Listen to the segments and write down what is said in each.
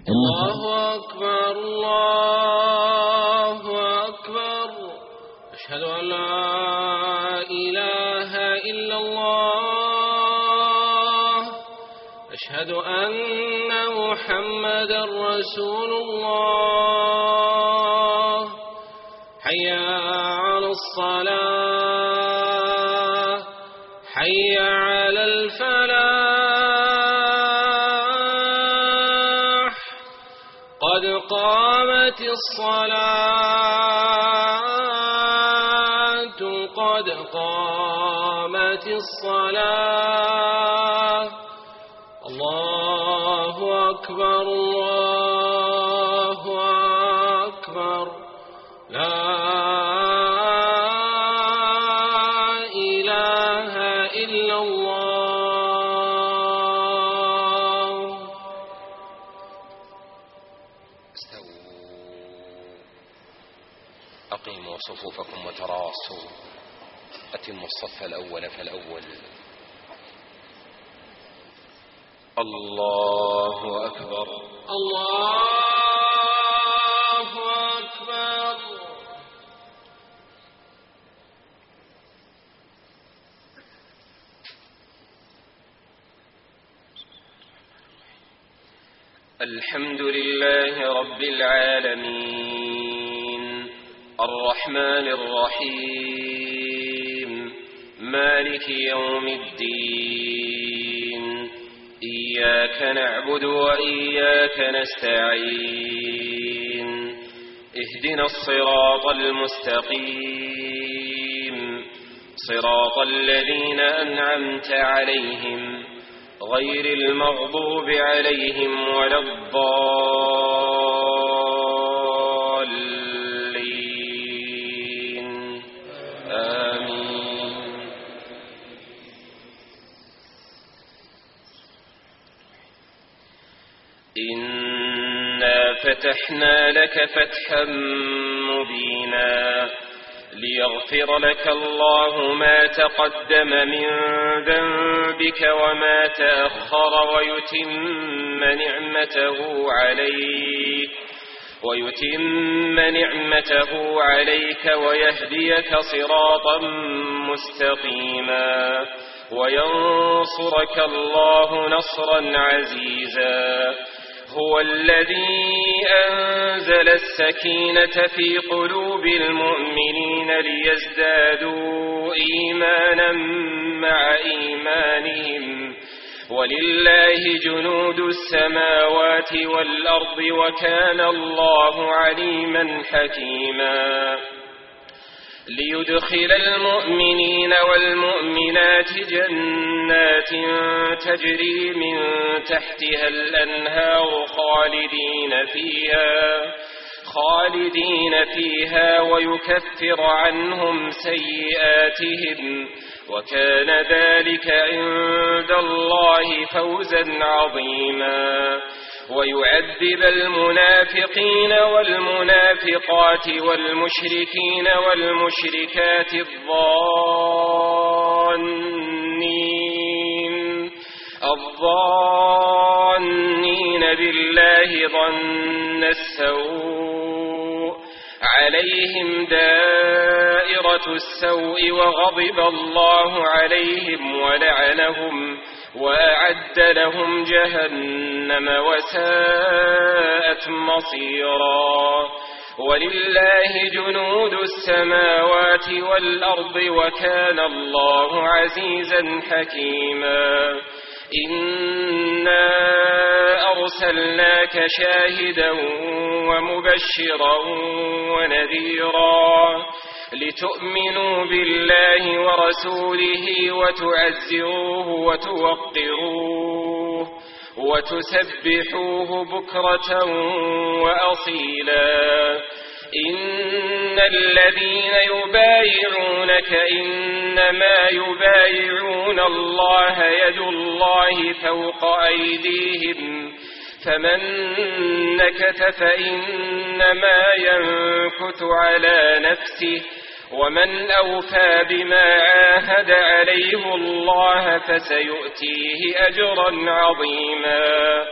الله أكبر الله أكبر. أشهد أن لا إله إلا الله. أشهد أن محمدا رسول الله. حي على الصلاة حي على الفلاح. قد قامت الصلاة قد قامت الصلاة. الله أكبر الله أكبر. لا إله إلا الله. استووا أقيموا صفوفكم وتراصوا. أتموا الصف الأول فالأول. الله أكبر الله أكبر. الحمد لله رب العالمين الرحمن الرحيم مالك يوم الدين. إياك نعبد وإياك نستعين. اهدنا الصراط المستقيم صراط الذين أنعمت عليهم غير المغضوب عليهم ولا الضالين. آمين. إنا فتحنا لك فتحا مبينا ليغفر لك الله ما تقدم من ذنبك وما تأخر ويتم نعمته عليك ويهديك صراطا مستقيما وينصرك الله نصرا عزيزا. هو الذي أنزل السكينة في قلوب المؤمنين ليزدادوا إيمانا مع إيمانهم ولله جنود السماوات والأرض وكان الله عليما حكيما. ليدخل المؤمنين والمؤمنات جنات تجري من تحتها الأنهار خالدين فيها ويكفر عنهم سيئاتهم وكان ذلك عند الله فوزا عظيما. ويعذب المنافقين والمنافقات والمشركين والمشركات الظانين بالله ظن السوء عليهم دائرة السوء وغضب الله عليهم ولعنهم وأعد لهم جهنم وساءت مصيرا. ولله جنود السماوات والأرض وكان الله عزيزا حكيما. إنا أرسلناك شاهدا ومبشرا ونذيرا لتؤمنوا بالله ورسوله وتعزروه وتوقروه وتسبحوه بكرة وأصيلا. إن الذين يبايعونك إنما يبايعون الله يد الله فوق أيديهم فمن نكث فإنما ينكث على نفسه ومن أوفى بما عاهد عليه الله فسيؤتيه أجرا عظيما.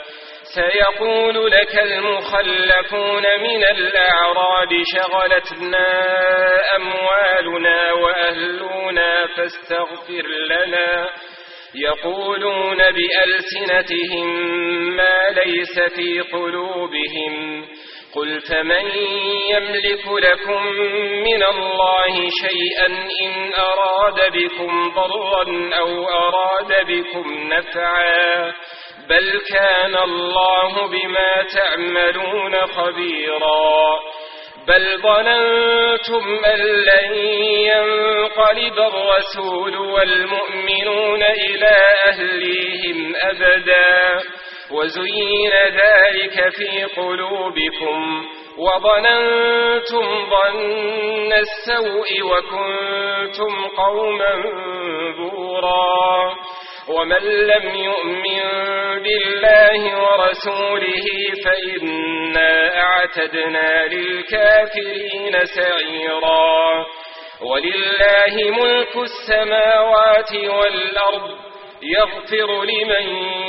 سيقول لك المخلفون من الأعراب شغلتنا أموالنا وأهلنا فاستغفر لنا يقولون بألسنتهم ما ليس في قلوبهم قل فمن يملك لكم من الله شيئا إن أراد بكم ضرا أو أراد بكم نفعا بل كان الله بما تعملون خبيرا بل ظننتم أن لن ينقلب الرسول والمؤمنون إلى أهليهم أبدا وزين ذلك في قلوبكم وظننتم ظن السوء وكنتم قوما بورا ومن لم يؤمن بالله ورسوله فإنا أعتدنا للكافرين سعيرا ولله ملك السماوات والأرض يغفر لمن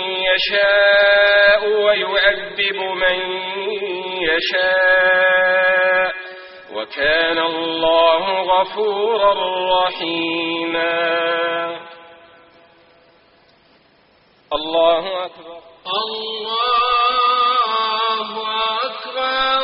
يشاء ويعذب من يشاء وكان الله غفورا رحيما. الله أكبر. الله أكبر.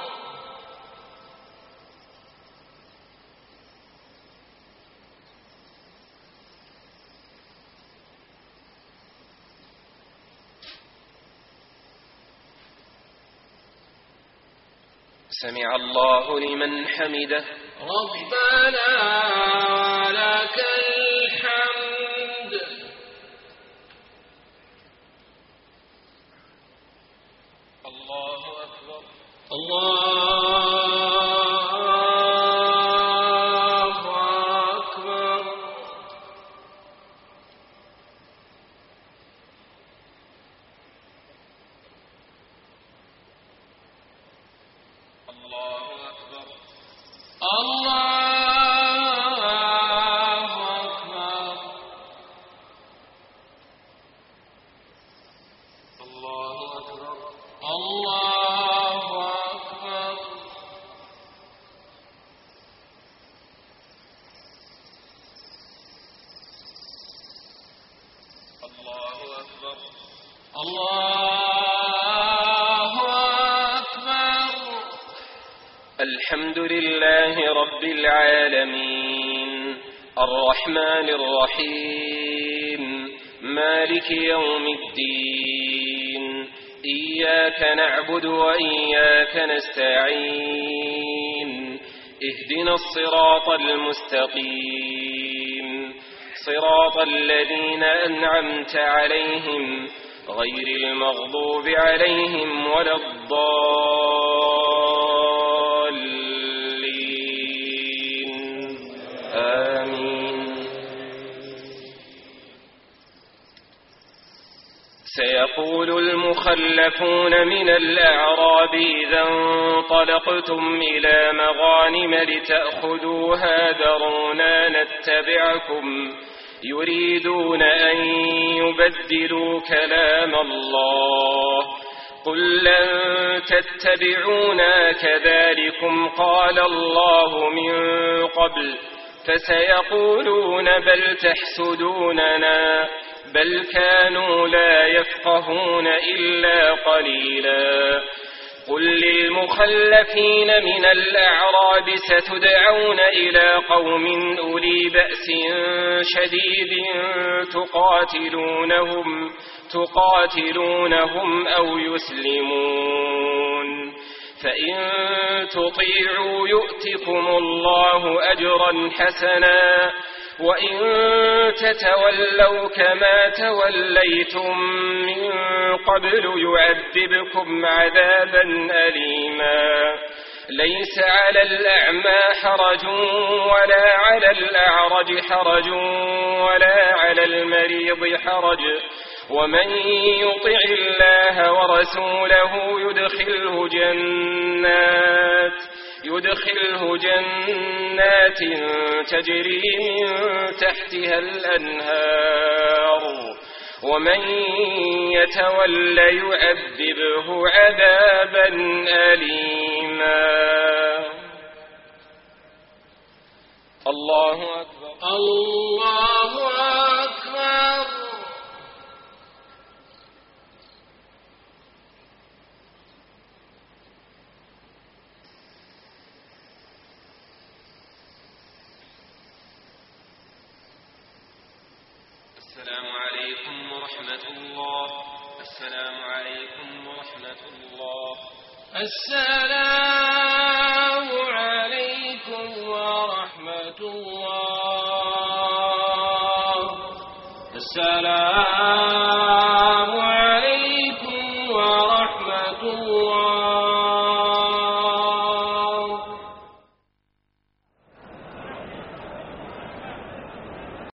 سمع الله لمن حمده. ربنا لك الحمد. الله أكبر. الله أكبر. الله أكبر. الله أكبر. الله أكبر. الله أكبر. الله أكبر. الله أكبر. الحمد لله رب العالمين الرحمن الرحيم مالك يوم الدين إياك نعبد وإياك نستعين اهدنا الصراط المستقيم صراط الذين أنعمت عليهم غير المغضوب عليهم ولا الضالين آمين. سيقول المخلفون من الأعراب إذا انطلقتم إلى مغانم لتأخذوها ذرونا نتبعكم يريدون أن يبدلوا كلام الله قل لن تتبعونا كذلكم قال الله من قبل فسيقولون بل تحسدوننا بل كانوا لا يفقهون إلا قليلا. قل للمخلفين من الأعراب ستدعون إلى قوم أولي بأس شديد تقاتلونهم أو يسلمون فإن تطيعوا يؤتكم الله أجرا حسنا وإن تتولوا كما توليتم من قبل يعذبكم عذابا أليما. ليس على الأعمى حرج ولا على الأعرج حرج ولا على المريض حرج ومن يطع الله ورسوله يدخله جنات تجري من تحتها الأنهار ومن يتول يعذبه عذابا أليما. الله أكبر. الله أكبر. السلام عليكم ورحمة الله. السلام عليكم ورحمة الله. السلام عليكم ورحمة الله. السلام